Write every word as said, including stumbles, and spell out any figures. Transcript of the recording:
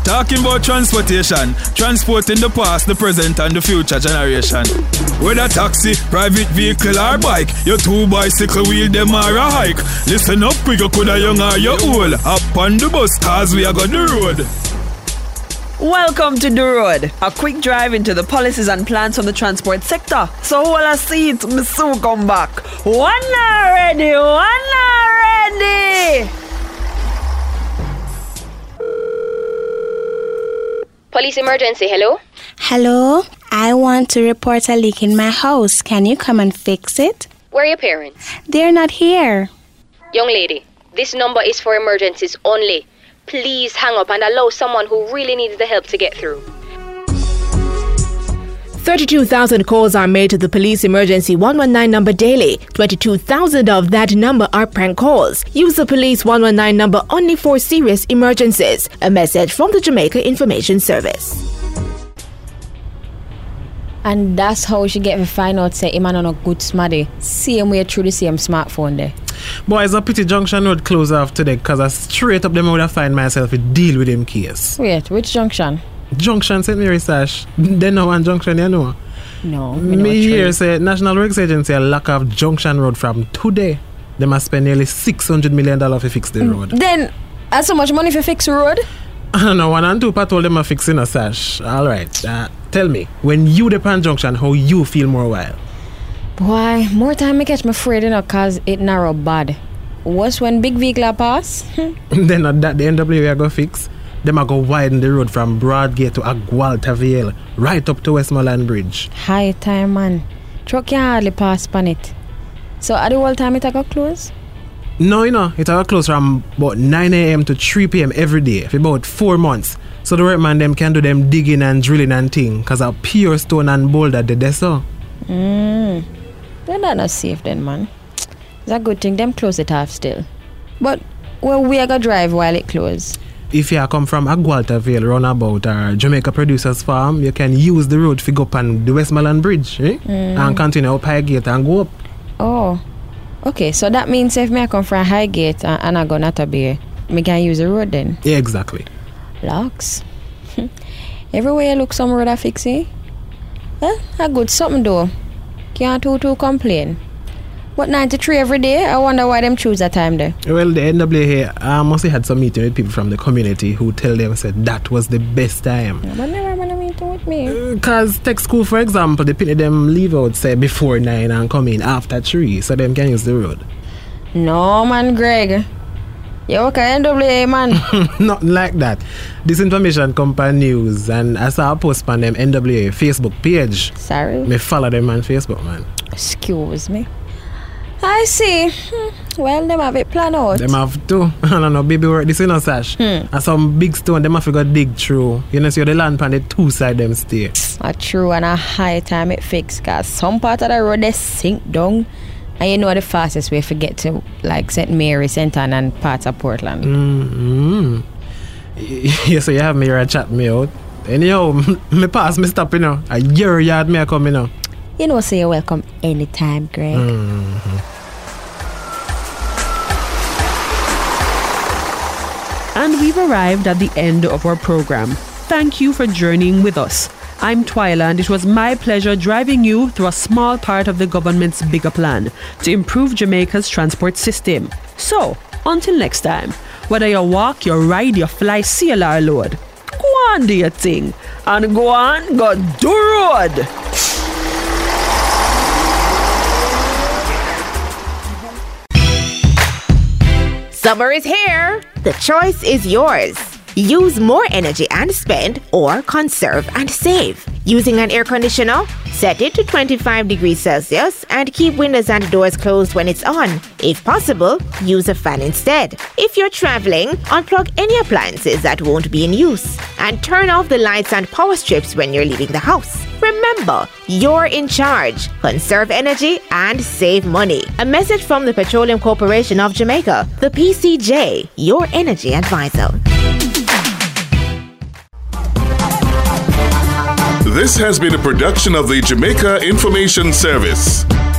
Talking about transportation, transporting the past, the present and the future generation. Whether taxi, private vehicle or bike, your two bicycle wheel them are a hike. Listen up, quick, you coulda young or you old. Up on the bus, cause we are got the road. Welcome to The Road, a quick drive into the policies and plans from the transport sector. So all I see it, me soon come back. One already, one already. Police emergency, hello? Hello, I want to report a leak in my house. Can you come and fix it? Where are your parents? They're not here. Young lady, this number is for emergencies only. Please hang up and allow someone who really needs the help to get through. thirty-two thousand calls are made to the police emergency one one nine number daily. twenty-two thousand of that number are prank calls. Use the police one one nine number only for serious emergencies. A message from the Jamaica Information Service. And that's how she get to find out say him on a good smarty. Same way through the same smartphone there. Boy, it's a pity Junction Road close off today because I straight up them would have find myself a deal with them case. Wait, which junction? Junction Saint Mary Sash. They know one junction, you know. No, me, me here say National Works Agency a lock off Junction Road from today. They must spend nearly six hundred million dollars to fix the road. Then, that's so much money for fix the road? I don't know, one and two patrol them are fixing a sash. Alright, uh, tell me, when you depend Junction, how you feel more while? Boy, more time I catch my afraid, you know, cause it narrow bad. Worse when big vehicle pass. Then at that, the N W A go fix. Them a go widen the road from Broadgate to Agualta Vale, right up to Westmoreland Bridge. High time, man. Truck can hardly pass pan it. So at the whole time it a go close? No, you know, it a go close from about nine a.m. to three p.m. every day for about four months. So the workman them can do them digging and drilling and thing, cause a pure stone and boulder they there so. Mm. They're not safe then, man. It's a good thing them close it off still. But well, we are gonna drive while it close. If you come from Agualta Vale roundabout or Jamaica Producers Farm, you can use the road to go up on the Westmoreland Bridge, eh? Mm. And continue up Highgate and go up. Oh, okay. So that means if me come from Highgate and, and I go Natta Bay, me can use the road then? Yeah, exactly. Locks. Everywhere you look, some road I fix it. Well, a good something though. Can't too too complain. But ninety-three every day, I wonder why them choose that time there. Well, the N W A uh, must have had some meeting with people from the community who tell them said that was the best time. Yeah, but never had a meeting with me. Because uh, tech school, for example, they put them leave out say before nine and come in after three, so them can use the road. No, man, Greg. You work at N W A, man. Nothing like that. This information come from news, and I saw a post on them N W A Facebook page. Sorry? Me follow them on Facebook, man. Excuse me. I see. Well, them have it planned out. Them have to. I don't know, baby work this in a sash. Hmm. And some big stone, them have to go dig through. You know, see the land on the two side them stay. A true and a high time it fix, cause some part of the road they sink down. And you know the fastest way to get to like Saint Mary, Saint Anne and parts of Portland. Mm-hmm. Yeah, so you have me here and chat me out. Anyhow, me pass me stop, you know. A year yard me come, you know. You know, so you're welcome anytime, Greg. Mm-hmm. And we've arrived at the end of our program. Thank you for journeying with us. I'm Twyla, and it was my pleasure driving you through a small part of the government's bigger plan to improve Jamaica's transport system. So, until next time, whether you walk, you ride, you fly, C L R load, go on do your thing, and go on, go do road. Summer is here. The choice is yours. Use more energy and spend, or conserve and save. Using an air conditioner? Set it to twenty-five degrees Celsius and keep windows and doors closed when it's on. If possible, use a fan instead. If you're traveling, unplug any appliances that won't be in use. And turn off the lights and power strips when you're leaving the house. Remember, you're in charge. Conserve energy and save money. A message from the Petroleum Corporation of Jamaica, the P C J, your energy advisor. This has been a production of the Jamaica Information Service.